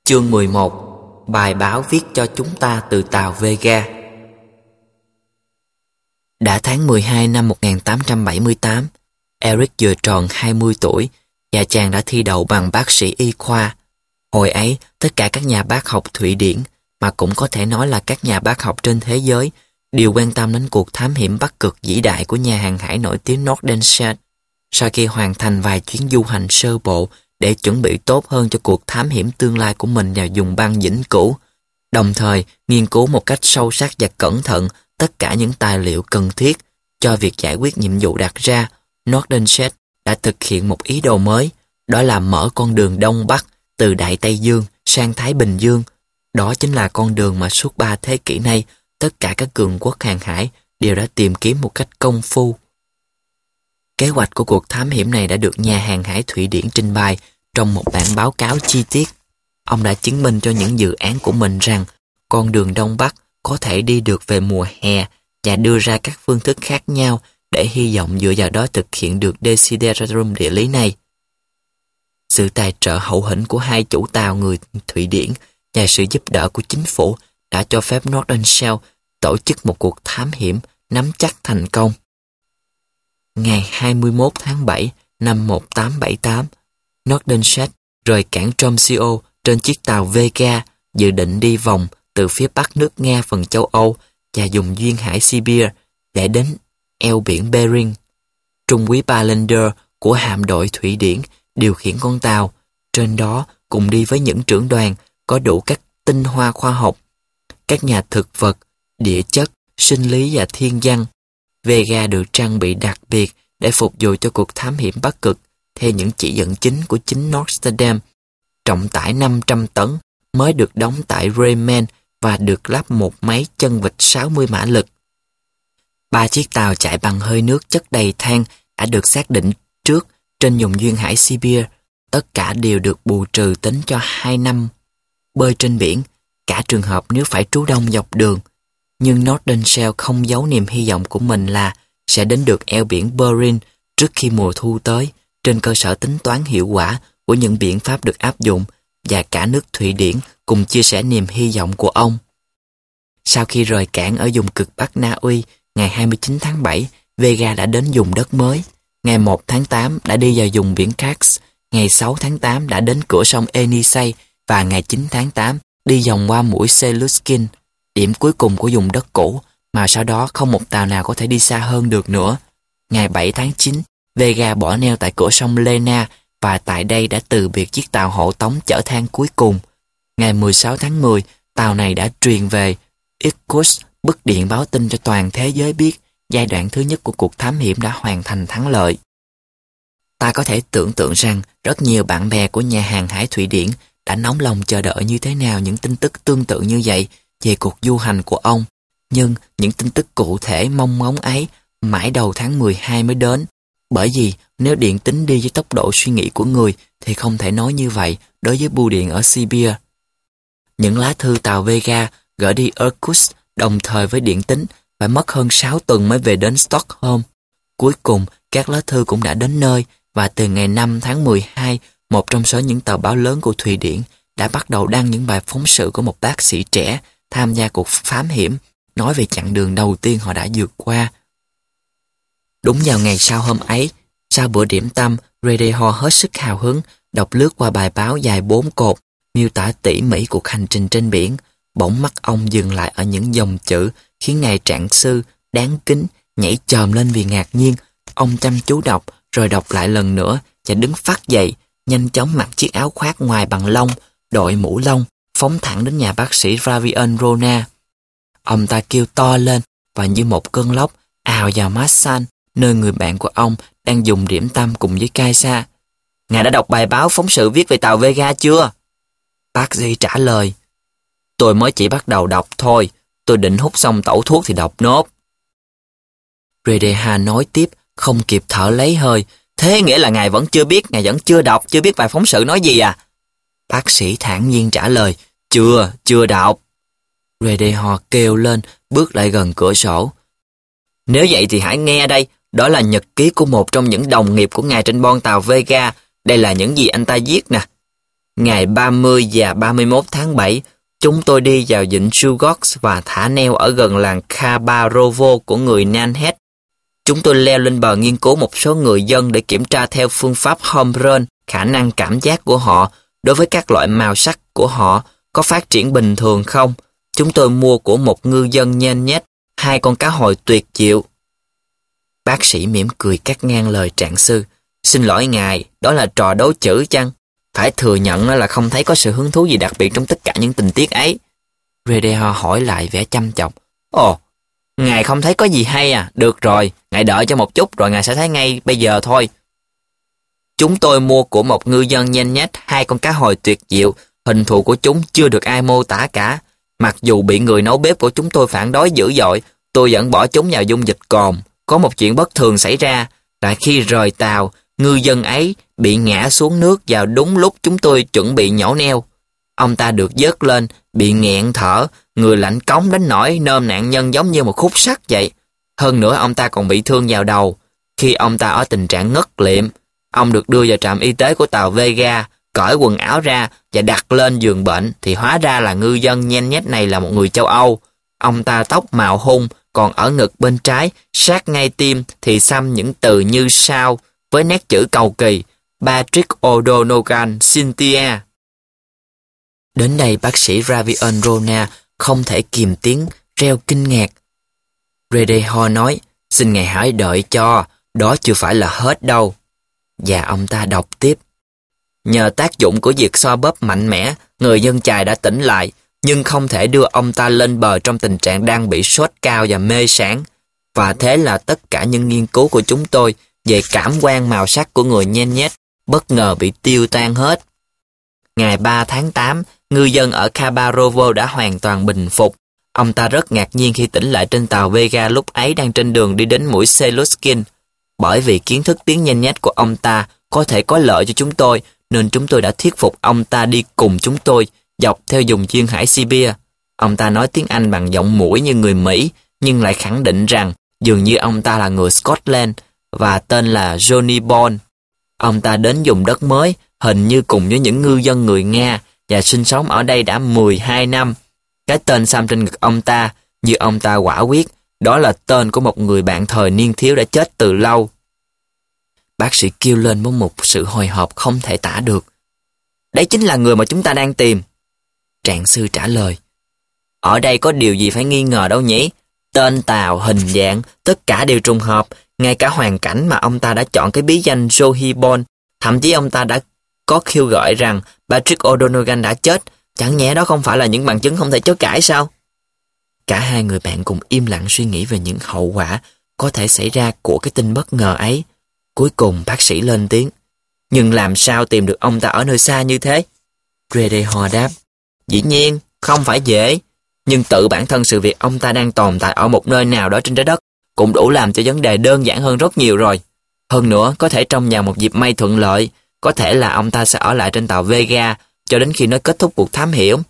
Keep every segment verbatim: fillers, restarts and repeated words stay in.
Chương mười một. Bài báo viết cho chúng ta từ tàu Vega. Đã tháng mười hai năm một nghìn tám trăm bảy mươi tám, Eric vừa tròn hai mươi tuổi và chàng đã thi đậu bằng bác sĩ y khoa. Hồi ấy, tất cả các nhà bác học Thụy Điển, mà cũng có thể nói là các nhà bác học trên thế giới, đều quan tâm đến cuộc thám hiểm Bắc Cực vĩ đại của nhà hàng hải nổi tiếng Nordenskiöld. Sau khi hoàn thành vài chuyến du hành sơ bộ để chuẩn bị tốt hơn cho cuộc thám hiểm tương lai của mình vào vùng băng vĩnh cửu, đồng thời nghiên cứu một cách sâu sắc và cẩn thận tất cả những tài liệu cần thiết cho việc giải quyết nhiệm vụ đặt ra, Nordenskiöld đã thực hiện một ý đồ mới, đó là mở con đường Đông Bắc từ Đại Tây Dương sang Thái Bình Dương. Đó chính là con đường mà suốt ba thế kỷ nay tất cả các cường quốc hàng hải đều đã tìm kiếm một cách công phu. Kế hoạch của cuộc thám hiểm này đã được nhà hàng hải Thụy Điển trình bày trong một bản báo cáo chi tiết. Ông đã chứng minh cho những dự án của mình rằng con đường Đông Bắc có thể đi được về mùa hè và đưa ra các phương thức khác nhau để hy vọng dựa vào đó thực hiện được desideratum địa lý này. Sự tài trợ hậu hĩnh của hai chủ tàu người Thụy Điển và sự giúp đỡ của chính phủ đã cho phép Nordenskiöld tổ chức một cuộc thám hiểm nắm chắc thành công. Ngày hai mươi mốt tháng bảy năm một nghìn tám trăm bảy mươi tám, Nordenskiöld rời cảng Tromsø trên chiếc tàu Vega, dự định đi vòng từ phía bắc nước Nga phần châu Âu và dùng duyên hải Sibia để đến eo biển Bering. Trung úy Ballender của hạm đội Thụy Điển điều khiển con tàu, trên đó cùng đi với những trưởng đoàn có đủ các tinh hoa khoa học, các nhà thực vật, địa chất, sinh lý và thiên văn. Vega được trang bị đặc biệt để phục vụ cho cuộc thám hiểm Bắc Cực theo những chỉ dẫn chính của chính Amsterdam. Trọng tải năm trăm tấn, mới được đóng tại Bremen và được lắp một máy chân vịt sáu mươi mã lực. Ba chiếc tàu chạy bằng hơi nước chất đầy than đã được xác định trước trên vùng duyên hải Sibia. Tất cả đều được bù trừ tính cho hai năm bơi trên biển, cả trường hợp nếu phải trú đông dọc đường. Nhưng Nordenskiöld không giấu niềm hy vọng của mình là sẽ đến được eo biển Bering trước khi mùa thu tới, trên cơ sở tính toán hiệu quả của những biện pháp được áp dụng, và cả nước Thụy Điển cùng chia sẻ niềm hy vọng của ông. Sau khi rời cảng ở vùng cực Bắc Na Uy, ngày hai mươi chín tháng bảy, Vega đã đến vùng đất mới. Ngày một tháng tám đã đi vào vùng biển Karst, ngày sáu tháng tám đã đến cửa sông Yenisei và ngày chín tháng tám đi vòng qua mũi Seluskin, điểm cuối cùng của vùng đất cũ, mà sau đó không một tàu nào có thể đi xa hơn được nữa. Ngày bảy tháng chín, Vega bỏ neo tại cửa sông Lena và tại đây đã từ biệt chiếc tàu hộ tống chở than cuối cùng. Ngày mười sáu tháng mười, tàu này đã truyền về Irkutsk bức điện báo tin cho toàn thế giới biết giai đoạn thứ nhất của cuộc thám hiểm đã hoàn thành thắng lợi. Ta có thể tưởng tượng rằng rất nhiều bạn bè của nhà hàng hải Thụy Điển đã nóng lòng chờ đợi như thế nào những tin tức tương tự như vậy về cuộc du hành của ông. Nhưng những tin tức cụ thể mong ngóng ấy mãi đầu tháng mười hai mới đến. Bởi vì nếu điện tính đi với tốc độ suy nghĩ của người thì không thể nói như vậy đối với bưu điện ở Sibia. Những lá thư tàu Vega gửi đi Irkutsk đồng thời với điện tính phải mất hơn sáu tuần mới về đến Stockholm. Cuối cùng, các lá thư cũng đã đến nơi và từ ngày năm tháng mười hai, một trong số những tờ báo lớn của Thụy Điển đã bắt đầu đăng những bài phóng sự của một bác sĩ trẻ tham gia cuộc thám hiểm, nói về chặng đường đầu tiên họ đã vượt qua. Đúng vào ngày sau hôm ấy, sau bữa điểm tâm, Radio hết sức hào hứng đọc lướt qua bài báo dài bốn cột miêu tả tỉ mỉ cuộc hành trình trên biển. Bỗng mắt ông dừng lại ở những dòng chữ khiến ngài trạng sư đáng kính nhảy chồm lên vì ngạc nhiên. Ông chăm chú đọc rồi đọc lại lần nữa và đứng phắt dậy, nhanh chóng mặc chiếc áo khoác ngoài bằng lông, đội mũ lông, phóng thẳng đến nhà bác sĩ Ravian Rona. Ông ta kêu to lên và như một cơn lốc ào vào Massan, nơi người bạn của ông đang dùng điểm tâm cùng với Kaisa. Ngài đã đọc bài báo phóng sự viết về tàu Vega chưa? Bác sĩ trả lời, tôi mới chỉ bắt đầu đọc thôi, tôi định hút xong tẩu thuốc thì đọc nốt. Redeha nói tiếp, không kịp thở lấy hơi, thế nghĩa là ngài vẫn chưa biết, ngài vẫn chưa đọc, chưa biết bài phóng sự nói gì à? Bác sĩ thản nhiên trả lời, chưa, chưa đọc. Redeha kêu lên, bước lại gần cửa sổ. Nếu vậy thì hãy nghe đây, đó là nhật ký của một trong những đồng nghiệp của ngài trên bon tàu Vega, đây là những gì anh ta viết nè. Ngày ba mươi và ba mươi mốt tháng bảy, chúng tôi đi vào vịnh Chugach và thả neo ở gần làng Khabarovo của người Nanhead. Chúng tôi leo lên bờ nghiên cứu một số người dân để kiểm tra theo phương pháp home run khả năng cảm giác của họ đối với các loại màu sắc của họ có phát triển bình thường không. Chúng tôi mua của một ngư dân nhanh nhét hai con cá hồi tuyệt diệu. Bác sĩ mỉm cười cắt ngang lời trạng sư. Xin lỗi ngài, đó là trò đố chữ chăng? Phải thừa nhận là không thấy có sự hứng thú gì đặc biệt trong tất cả những tình tiết ấy. Redeo hỏi lại vẻ chăm chọc. Ồ, ngài không thấy có gì hay à? Được rồi, ngài đợi cho một chút rồi ngài sẽ thấy ngay bây giờ thôi. Chúng tôi mua của một ngư dân nhanh nhét hai con cá hồi tuyệt diệu. Hình thù của chúng chưa được ai mô tả cả. Mặc dù bị người nấu bếp của chúng tôi phản đối dữ dội, tôi vẫn bỏ chúng vào dung dịch cồn. Có một chuyện bất thường xảy ra là khi rời tàu, ngư dân ấy bị ngã xuống nước vào đúng lúc chúng tôi chuẩn bị nhổ neo. Ông ta được vớt lên, bị nghẹn thở, người lạnh cống đến nỗi nôm nạn nhân giống như một khúc sắt vậy. Hơn nữa ông ta còn bị thương vào đầu. Khi ông ta ở tình trạng ngất liệm, ông được đưa vào trạm y tế của tàu Vega, cởi quần áo ra và đặt lên giường bệnh thì hóa ra là ngư dân nhanh nhét này là một người châu Âu. Ông ta tóc màu hung, còn ở ngực bên trái, sát ngay tim thì xăm những từ như sau với nét chữ cầu kỳ: Patrick O'Donoghue Cynthia. Đến đây bác sĩ Ravion Rona không thể kìm tiếng reo kinh ngạc. Redeo nói, xin ngài hãy đợi cho, đó chưa phải là hết đâu. Và ông ta đọc tiếp. Nhờ tác dụng của việc xoa bóp mạnh mẽ, người dân chài đã tỉnh lại, nhưng không thể đưa ông ta lên bờ trong tình trạng đang bị sốt cao và mê sảng. Và thế là tất cả những nghiên cứu của chúng tôi về cảm quan màu sắc của người nhen nhét bất ngờ bị tiêu tan hết. Ngày ba tháng tám, ngư dân ở Khabarovo đã hoàn toàn bình phục. Ông ta rất ngạc nhiên khi tỉnh lại trên tàu Vega lúc ấy đang trên đường đi đến mũi Seluskin. Bởi vì kiến thức tiếng nhen nhét của ông ta có thể có lợi cho chúng tôi, nên chúng tôi đã thuyết phục ông ta đi cùng chúng tôi dọc theo vùng duyên hải Sibia. Ông ta nói tiếng Anh bằng giọng mũi như người Mỹ, nhưng lại khẳng định rằng dường như ông ta là người Scotland và tên là Johnny Bond. Ông ta đến vùng đất mới, hình như cùng với những ngư dân người Nga, và sinh sống ở đây đã mười hai năm. Cái tên xăm trên ngực ông ta, như ông ta quả quyết, đó là tên của một người bạn thời niên thiếu đã chết từ lâu. Bác sĩ kêu lên với một sự hồi hộp không thể tả được. Đấy chính là người mà chúng ta đang tìm. Trạng sư trả lời. Ở đây có điều gì phải nghi ngờ đâu nhỉ? Tên tàu, hình dạng, tất cả đều trùng hợp. Ngay cả hoàn cảnh mà ông ta đã chọn cái bí danh Johnny Bond. Thậm chí ông ta đã có kêu gọi rằng Patrick O'Donoghue đã chết. Chẳng nhẽ đó không phải là những bằng chứng không thể chối cãi sao? Cả hai người bạn cùng im lặng suy nghĩ về những hậu quả có thể xảy ra của cái tin bất ngờ ấy. Cuối cùng bác sĩ lên tiếng. Nhưng làm sao tìm được ông ta ở nơi xa như thế? Redeo đáp. Dĩ nhiên, không phải dễ. Nhưng tự bản thân sự việc ông ta đang tồn tại ở một nơi nào đó trên trái đất cũng đủ làm cho vấn đề đơn giản hơn rất nhiều rồi. Hơn nữa, có thể trong vào một dịp may thuận lợi, có thể là ông ta sẽ ở lại trên tàu Vega cho đến khi nó kết thúc cuộc thám hiểm.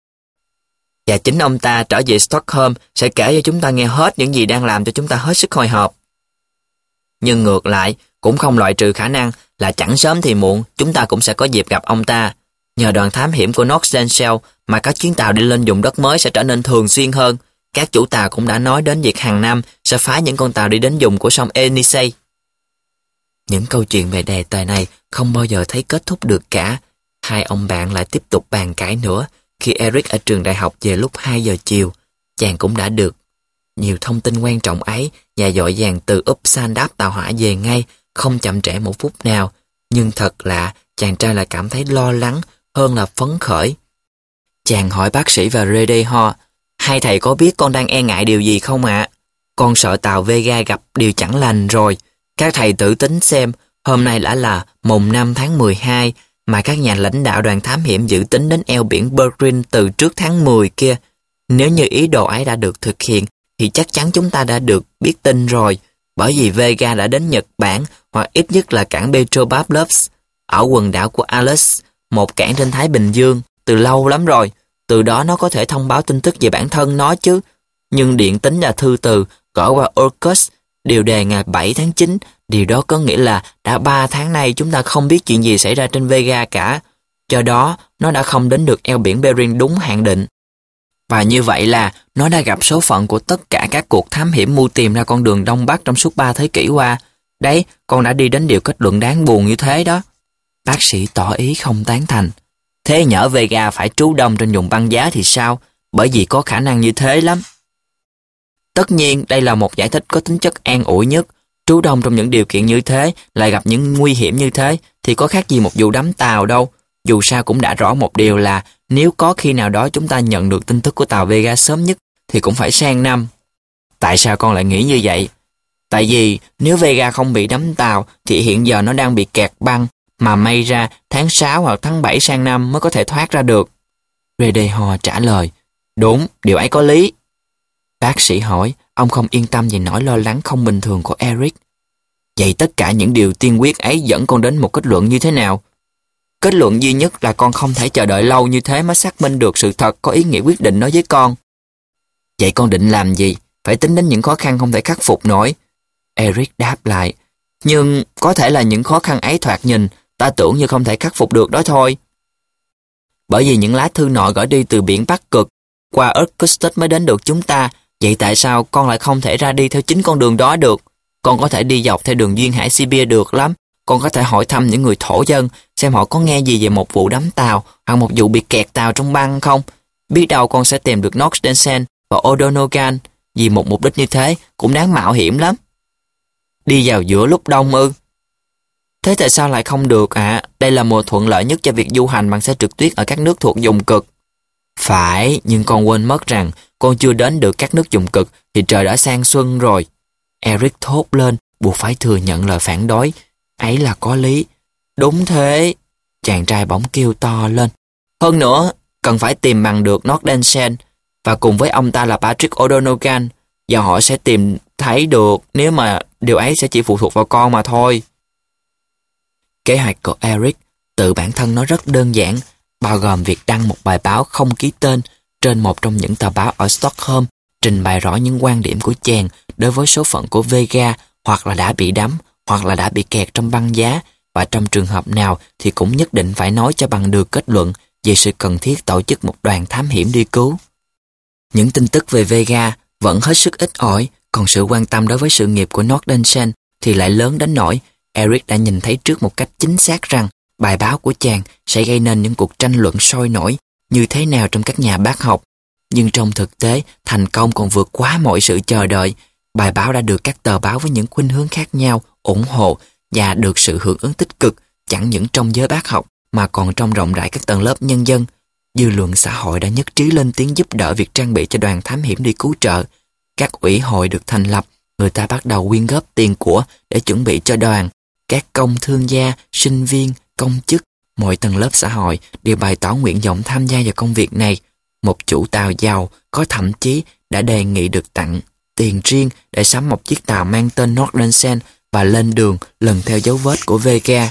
Và chính ông ta trở về Stockholm sẽ kể cho chúng ta nghe hết những gì đang làm cho chúng ta hết sức hồi hộp. Nhưng ngược lại, cũng không loại trừ khả năng là chẳng sớm thì muộn chúng ta cũng sẽ có dịp gặp ông ta. Nhờ đoàn thám hiểm của North mà các chuyến tàu đi lên vùng đất mới sẽ trở nên thường xuyên hơn. Các chủ tàu cũng đã nói đến việc hàng năm sẽ phái những con tàu đi đến vùng của sông Yenisei. Những câu chuyện về đề tài này không bao giờ thấy kết thúc được cả. Hai ông bạn lại tiếp tục bàn cãi nữa. Khi Eric ở trường đại học về lúc hai giờ chiều, chàng cũng đã được nhiều thông tin quan trọng ấy và dội vàng từ Upsan đáp tàu hỏa về ngay, không chậm trễ một phút nào. Nhưng thật lạ, chàng trai lại cảm thấy lo lắng hơn là phấn khởi. Chàng hỏi bác sĩ và Redeo, hai thầy có biết con đang e ngại điều gì không ạ? Con sợ tàu Vega gặp điều chẳng lành rồi. Các thầy tự tính xem, hôm nay đã là mùng năm tháng mười hai, mà các nhà lãnh đạo đoàn thám hiểm dự tính đến eo biển Berlin từ trước tháng mười kia. Nếu như ý đồ ấy đã được thực hiện, thì chắc chắn chúng ta đã được biết tin rồi, bởi vì Vega đã đến Nhật Bản, hoặc ít nhất là cảng Petropavlovsk, ở quần đảo của Ales, một cảng trên Thái Bình Dương, từ lâu lắm rồi. Từ đó nó có thể thông báo tin tức về bản thân nó chứ. Nhưng điện tín là thư từ, gõ qua Orcus, điều đề ngày bảy tháng chín, điều đó có nghĩa là đã ba tháng nay chúng ta không biết chuyện gì xảy ra trên Vega cả. Do đó, nó đã không đến được eo biển Bering đúng hạn định. Và như vậy là nó đã gặp số phận của tất cả các cuộc thám hiểm mưu tìm ra con đường Đông Bắc trong suốt ba thế kỷ qua. Đấy, con đã đi đến điều kết luận đáng buồn như thế đó. Bác sĩ tỏ ý không tán thành. Thế nhỡ Vega phải trú đông trên vùng băng giá thì sao? Bởi vì có khả năng như thế lắm. Tất nhiên, đây là một giải thích có tính chất an ủi nhất. Trú đông trong những điều kiện như thế, lại gặp những nguy hiểm như thế, thì có khác gì một vụ đắm tàu đâu. Dù sao cũng đã rõ một điều là nếu có khi nào đó chúng ta nhận được tin tức của tàu Vega sớm nhất thì cũng phải sang năm. Tại sao con lại nghĩ như vậy? Tại vì nếu Vega không bị đắm tàu thì hiện giờ nó đang bị kẹt băng, mà may ra tháng sáu hoặc tháng bảy sang năm mới có thể thoát ra được. Redeyho trả lời, đúng, điều ấy có lý. Bác sĩ hỏi, ông không yên tâm về nỗi lo lắng không bình thường của Eric. Vậy tất cả những điều tiên quyết ấy dẫn con đến một kết luận như thế nào? Kết luận duy nhất là con không thể chờ đợi lâu như thế mới xác minh được sự thật có ý nghĩa quyết định đó với con. Vậy con định làm gì? Phải tính đến những khó khăn không thể khắc phục nổi. Eric đáp lại, nhưng có thể là những khó khăn ấy thoạt nhìn, ta tưởng như không thể khắc phục được đó thôi. Bởi vì những lá thư nọ gửi đi từ biển Bắc Cực, qua Irkutsk mới đến được chúng ta, vậy tại sao con lại không thể ra đi theo chính con đường đó được? Con có thể đi dọc theo đường duyên hải Sibia được lắm. Con có thể hỏi thăm những người thổ dân, xem họ có nghe gì về một vụ đắm tàu, hoặc một vụ bị kẹt tàu trong băng không? Biết đâu con sẽ tìm được Nordensén và O'Donoghue, vì một mục đích như thế cũng đáng mạo hiểm lắm. Đi vào giữa lúc đông ư? Thế tại sao lại không được ạ? À? Đây là mùa thuận lợi nhất cho việc du hành bằng xe trượt tuyết ở các nước thuộc vùng cực. Phải, nhưng con quên mất rằng con chưa đến được các nước vùng cực thì trời đã sang xuân rồi. Eric thốt lên, buộc phải thừa nhận lời phản đối. Ấy là có lý. Đúng thế. Chàng trai bỗng kêu to lên. Hơn nữa, cần phải tìm bằng được Nordensén, và cùng với ông ta là Patrick O'Donoghue, và họ sẽ tìm thấy được, nếu mà điều ấy sẽ chỉ phụ thuộc vào con mà thôi. Kế hoạch của Eric tự bản thân nó rất đơn giản, bao gồm việc đăng một bài báo không ký tên trên một trong những tờ báo ở Stockholm, trình bày rõ những quan điểm của chàng đối với số phận của Vega, hoặc là đã bị đắm, hoặc là đã bị kẹt trong băng giá, và trong trường hợp nào thì cũng nhất định phải nói cho bằng được kết luận về sự cần thiết tổ chức một đoàn thám hiểm đi cứu. Những tin tức về Vega vẫn hết sức ít ỏi, còn sự quan tâm đối với sự nghiệp của Nordensén thì lại lớn đến nỗi Eric đã nhìn thấy trước một cách chính xác rằng bài báo của chàng sẽ gây nên những cuộc tranh luận sôi nổi như thế nào trong các nhà bác học. Nhưng trong thực tế, thành công còn vượt quá mọi sự chờ đợi. Bài báo đã được các tờ báo với những khuynh hướng khác nhau ủng hộ và được sự hưởng ứng tích cực chẳng những trong giới bác học mà còn trong rộng rãi các tầng lớp nhân dân. Dư luận xã hội đã nhất trí lên tiếng giúp đỡ việc trang bị cho đoàn thám hiểm đi cứu trợ. Các ủy hội được thành lập, người ta bắt đầu quyên góp tiền của để chuẩn bị cho đoàn. Các công thương gia, sinh viên, công chức, mọi tầng lớp xã hội đều bày tỏ nguyện vọng tham gia vào công việc này. Một chủ tàu giàu có thậm chí đã đề nghị được tặng tiền riêng để sắm một chiếc tàu mang tên Nordensén và lên đường lần theo dấu vết của Vega.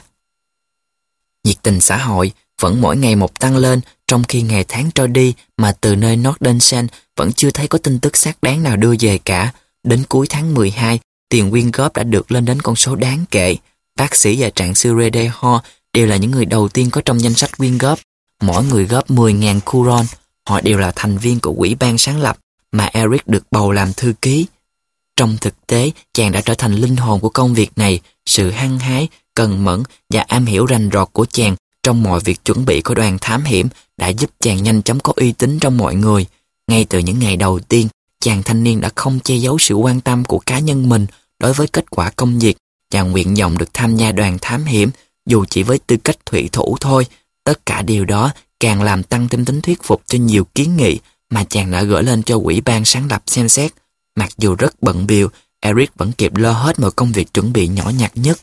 Nhiệt tình xã hội vẫn mỗi ngày một tăng lên, trong khi ngày tháng trôi đi mà từ nơi Nordensén vẫn chưa thấy có tin tức xác đáng nào đưa về cả. Đến cuối tháng mười hai, tiền quyên góp đã được lên đến con số đáng kể. Bác sĩ và trạng sư Redeyho đều là những người đầu tiên có trong danh sách quyên góp. Mỗi người góp mười nghìn kuron. Họ đều là thành viên của quỹ ban sáng lập mà Eric được bầu làm thư ký. Trong thực tế, chàng đã trở thành linh hồn của công việc này. Sự hăng hái, cần mẫn và am hiểu rành rọt của chàng trong mọi việc chuẩn bị của đoàn thám hiểm đã giúp chàng nhanh chóng có uy tín trong mọi người. Ngay từ những ngày đầu tiên, chàng thanh niên đã không che giấu sự quan tâm của cá nhân mình đối với kết quả công việc và nguyện vọng được tham gia đoàn thám hiểm, dù chỉ với tư cách thủy thủ thôi. Tất cả điều đó càng làm tăng thêm tính thuyết phục cho nhiều kiến nghị mà chàng đã gửi lên cho quỹ ban sáng lập xem xét. Mặc dù rất bận bịu, Eric vẫn kịp lo hết mọi công việc chuẩn bị nhỏ nhặt nhất.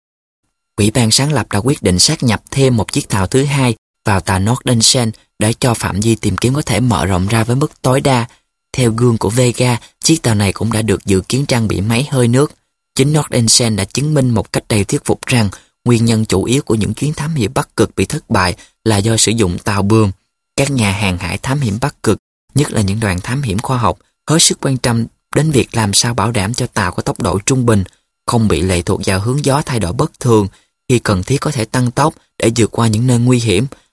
Quỹ ban sáng lập đã quyết định sát nhập thêm một chiếc tàu thứ hai vào tàu Nordensén để cho phạm vi tìm kiếm có thể mở rộng ra với mức tối đa. Theo gương của Vega, chiếc tàu này cũng đã được dự kiến trang bị máy hơi nước. Chính Nordensén đã chứng minh một cách đầy thuyết phục rằng nguyên nhân chủ yếu của những chuyến thám hiểm Bắc Cực bị thất bại là do sử dụng tàu buồm. Các nhà hàng hải thám hiểm Bắc Cực, nhất là những đoàn thám hiểm khoa học, hết sức quan tâm đến việc làm sao bảo đảm cho tàu có tốc độ trung bình, không bị lệ thuộc vào hướng gió thay đổi bất thường, khi cần thiết có thể tăng tốc để vượt qua những nơi nguy hiểm,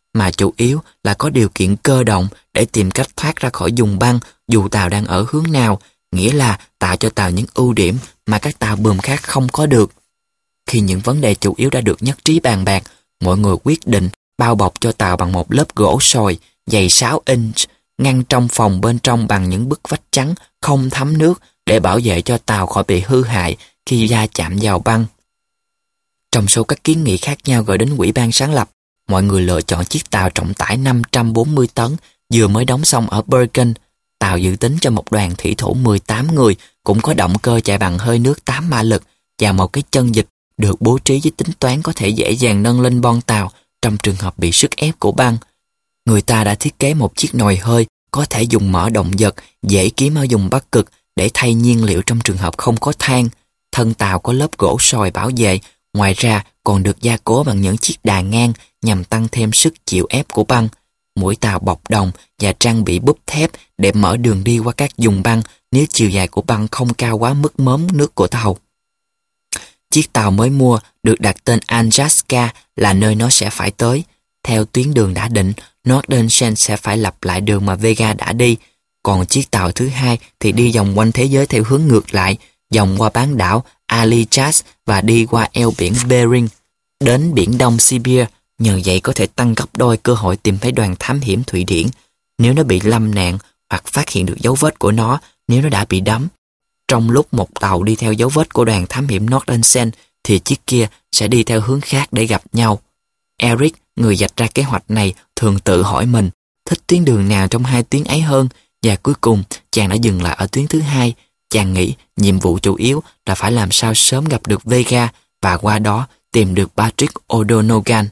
mà chủ yếu là có điều kiện cơ động để tìm cách thoát ra khỏi vùng băng dù tàu đang ở hướng nào, nghĩa là tạo cho tàu những ưu điểm mà các tàu buồm khác không có được. Khi những vấn đề chủ yếu đã được nhất trí bàn bạc, mọi người quyết định bao bọc cho tàu bằng một lớp gỗ sồi dày sáu inch, ngăn trong phòng bên trong bằng những bức vách trắng không thấm nước để bảo vệ cho tàu khỏi bị hư hại khi va chạm vào băng. Trong số các kiến nghị khác nhau gửi đến Ủy ban sáng lập, mọi người lựa chọn chiếc tàu trọng tải năm trăm bốn mươi tấn vừa mới đóng xong ở Bergen. Tàu dự tính cho một đoàn thủy thủ mười tám người, cũng có động cơ chạy bằng hơi nước tám mã lực và một cái chân vịt được bố trí với tính toán có thể dễ dàng nâng lên bon tàu trong trường hợp bị sức ép của băng. Người ta đã thiết kế một chiếc nồi hơi có thể dùng mỡ động vật dễ kiếm ở vùng Bắc Cực để thay nhiên liệu trong trường hợp không có than. Thân tàu có lớp gỗ sồi bảo vệ, ngoài ra còn được gia cố bằng những chiếc đà ngang nhằm tăng thêm sức chịu ép của băng. Mũi tàu bọc đồng và trang bị búp thép để mở đường đi qua các vùng băng nếu chiều dài của băng không cao quá mức mớm nước của tàu. Chiếc tàu mới mua được đặt tên Alaska là nơi nó sẽ phải tới. Theo tuyến đường đã định, Nordenskiöld sẽ phải lặp lại đường mà Vega đã đi, còn chiếc tàu thứ hai thì đi vòng quanh thế giới theo hướng ngược lại, vòng qua bán đảo Alijas và đi qua eo biển Bering đến biển Đông Siberia. Nhờ vậy có thể tăng gấp đôi cơ hội tìm thấy đoàn thám hiểm Thụy Điển nếu nó bị lâm nạn, hoặc phát hiện được dấu vết của nó nếu nó đã bị đắm. Trong lúc một tàu đi theo dấu vết của đoàn thám hiểm Nordenskiöld thì chiếc kia sẽ đi theo hướng khác để gặp nhau. Eric, người vạch ra kế hoạch này, thường tự hỏi mình thích tuyến đường nào trong hai tuyến ấy hơn, và cuối cùng chàng đã dừng lại ở tuyến thứ hai. Chàng nghĩ nhiệm vụ chủ yếu là phải làm sao sớm gặp được Vega và qua đó tìm được Patrick O'Donoghue.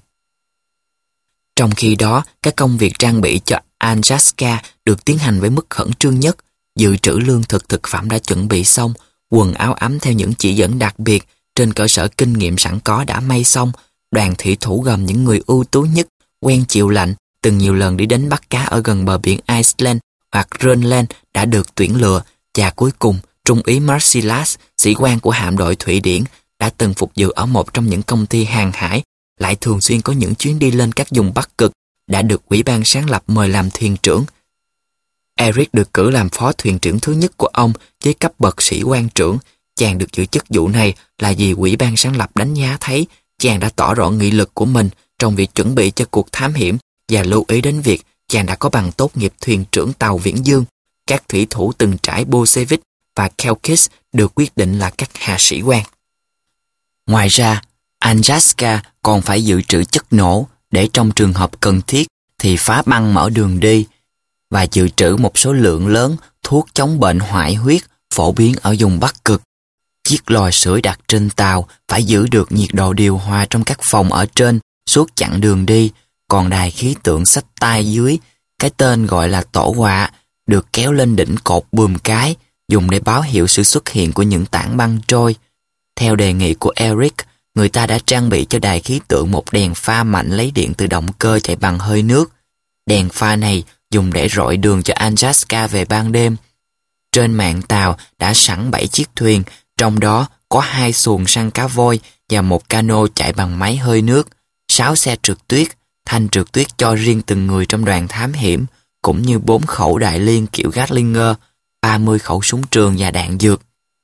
Trong khi đó, các công việc trang bị cho Alaska được tiến hành với mức khẩn trương nhất. Dự trữ lương thực thực phẩm đã chuẩn bị xong, quần áo ấm theo những chỉ dẫn đặc biệt trên cơ sở kinh nghiệm sẵn có đã may xong. Đoàn thủy thủ gồm những người ưu tú nhất, quen chịu lạnh, từng nhiều lần đi đánh bắt cá ở gần bờ biển Iceland hoặc Greenland đã được tuyển lựa. Và cuối cùng, Trung úy Marcellus, sĩ quan của hạm đội Thụy Điển, đã từng phục vụ ở một trong những công ty hàng hải, lại thường xuyên có những chuyến đi lên các vùng Bắc Cực, đã được Ủy ban sáng lập mời làm thuyền trưởng. Eric được cử làm phó thuyền trưởng thứ nhất của ông với cấp bậc sĩ quan trưởng. Chàng được giữ chức vụ này là vì Ủy ban sáng lập đánh giá thấy chàng đã tỏ rõ nghị lực của mình trong việc chuẩn bị cho cuộc thám hiểm, và lưu ý đến việc chàng đã có bằng tốt nghiệp thuyền trưởng tàu viễn dương. Các thủy thủ từng trải Bolshevik và Kelkis được quyết định là các hạ sĩ quan. Ngoài ra, Alaska còn phải dự trữ chất nổ để trong trường hợp cần thiết thì phá băng mở đường đi, và dự trữ một số lượng lớn thuốc chống bệnh hoại huyết phổ biến ở vùng Bắc Cực. Chiếc lò sưởi đặt trên tàu phải giữ được nhiệt độ điều hòa trong các phòng ở trên suốt chặng đường đi, còn đài khí tượng xách tay dưới, cái tên gọi là tổ quạ, được kéo lên đỉnh cột buồm cái, dùng để báo hiệu sự xuất hiện của những tảng băng trôi. Theo đề nghị của Eric, người ta đã trang bị cho đài khí tượng một đèn pha mạnh lấy điện từ động cơ chạy bằng hơi nước. Đèn pha này dùng để rọi đường cho Alaska về ban đêm. Trên mạn tàu đã sẵn bảy chiếc thuyền, trong đó có hai xuồng săn cá voi và một cano chạy bằng máy hơi nước, sáu xe trượt tuyết, thanh trượt tuyết cho riêng từng người trong đoàn thám hiểm, cũng như bốn khẩu đại liên kiểu Gatlinger, ba mươi khẩu súng trường và đạn dược.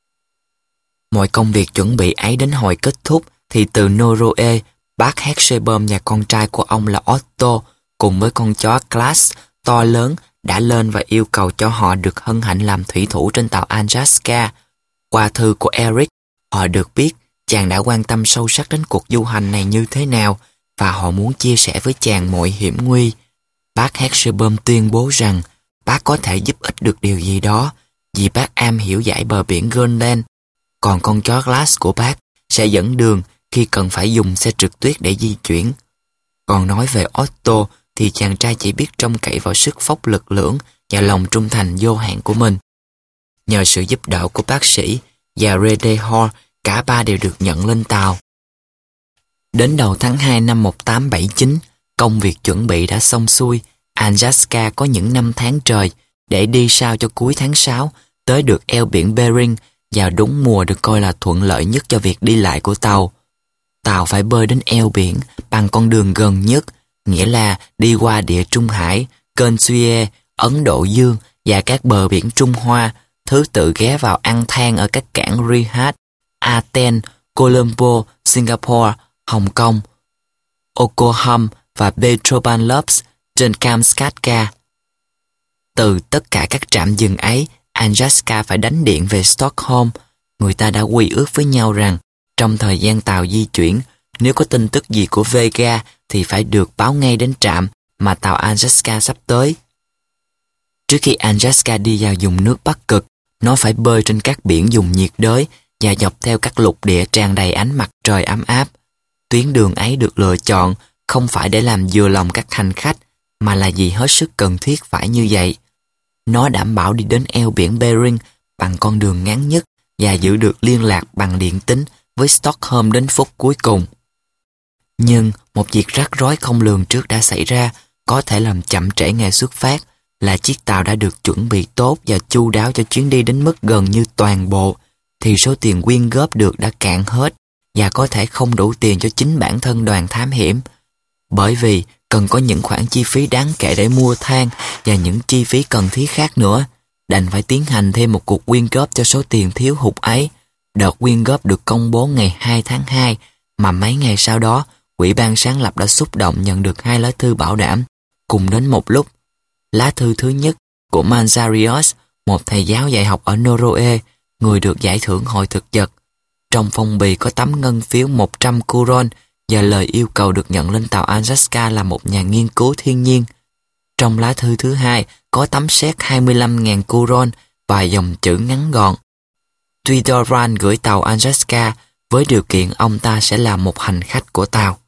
Mọi công việc chuẩn bị ấy đến hồi kết thúc thì từ Noroe, bác Hexebom và con trai của ông là Otto cùng với con chó Klaas to lớn đã lên và yêu cầu cho họ được hân hạnh làm thủy thủ trên tàu Alaska. Qua thư của Eric, họ được biết chàng đã quan tâm sâu sắc đến cuộc du hành này như thế nào và họ muốn chia sẻ với chàng mọi hiểm nguy. Bác Hexebom tuyên bố rằng bác có thể giúp ích được điều gì đó vì bác am hiểu dải bờ biển Greenland, còn con chó Glass của bác sẽ dẫn đường khi cần phải dùng xe trượt tuyết để di chuyển. Còn nói về Otto thì chàng trai chỉ biết trông cậy vào sức phốc lực lưỡng và lòng trung thành vô hạn của mình. Nhờ sự giúp đỡ của bác sĩ và Rede Hall, cả ba đều được nhận lên tàu. Đến đầu tháng hai năm một nghìn tám trăm bảy mươi chín, công việc chuẩn bị đã xong xuôi. Alaska có những năm tháng trời để đi sao cho cuối tháng sáu tới được eo biển Bering vào đúng mùa được coi là thuận lợi nhất cho việc đi lại của tàu. Tàu phải bơi đến eo biển bằng con đường gần nhất, nghĩa là đi qua Địa Trung Hải, kênh Suez, Ấn Độ Dương và các bờ biển Trung Hoa, thứ tự ghé vào ăn than ở các cảng Riyadh, Athens, Colombo, Singapore, Hồng Kông, Yokohama và Petropavlovsk trên Kamchatka. Từ tất cả các trạm dừng ấy, Alaska phải đánh điện về Stockholm. Người ta đã quy ước với nhau rằng trong thời gian tàu di chuyển, nếu có tin tức gì của Vega thì phải được báo ngay đến trạm mà tàu Alaska sắp tới. Trước khi Alaska đi vào vùng nước Bắc Cực, nó phải bơi trên các biển vùng nhiệt đới và dọc theo các lục địa tràn đầy ánh mặt trời ấm áp. Tuyến đường ấy được lựa chọn không phải để làm vừa lòng các hành khách, mà là vì hết sức cần thiết phải như vậy. Nó đảm bảo đi đến eo biển Bering bằng con đường ngắn nhất và giữ được liên lạc bằng điện tín với Stockholm đến phút cuối cùng. Nhưng một việc rắc rối không lường trước đã xảy ra, có thể làm chậm trễ ngày xuất phát, là chiếc tàu đã được chuẩn bị tốt và chu đáo cho chuyến đi đến mức gần như toàn bộ, thì số tiền quyên góp được đã cạn hết và có thể không đủ tiền cho chính bản thân đoàn thám hiểm. Bởi vì cần có những khoản chi phí đáng kể để mua than và những chi phí cần thiết khác nữa, đành phải tiến hành thêm một cuộc quyên góp cho số tiền thiếu hụt ấy. Đợt quyên góp được công bố ngày hai tháng hai, mà mấy ngày sau đó, Ủy ban sáng lập đã xúc động nhận được hai lá thư bảo đảm, cùng đến một lúc. Lá thư thứ nhất của Manzarios, một thầy giáo dạy học ở Norway, người được giải thưởng hội thực vật. Trong phong bì có tấm ngân phiếu một trăm kuron và lời yêu cầu được nhận lên tàu Alaska là một nhà nghiên cứu thiên nhiên. Trong lá thư thứ hai có tấm séc hai mươi lăm nghìn kuron và dòng chữ ngắn gọn: Twidoran gửi tàu Alaska với điều kiện ông ta sẽ là một hành khách của tàu.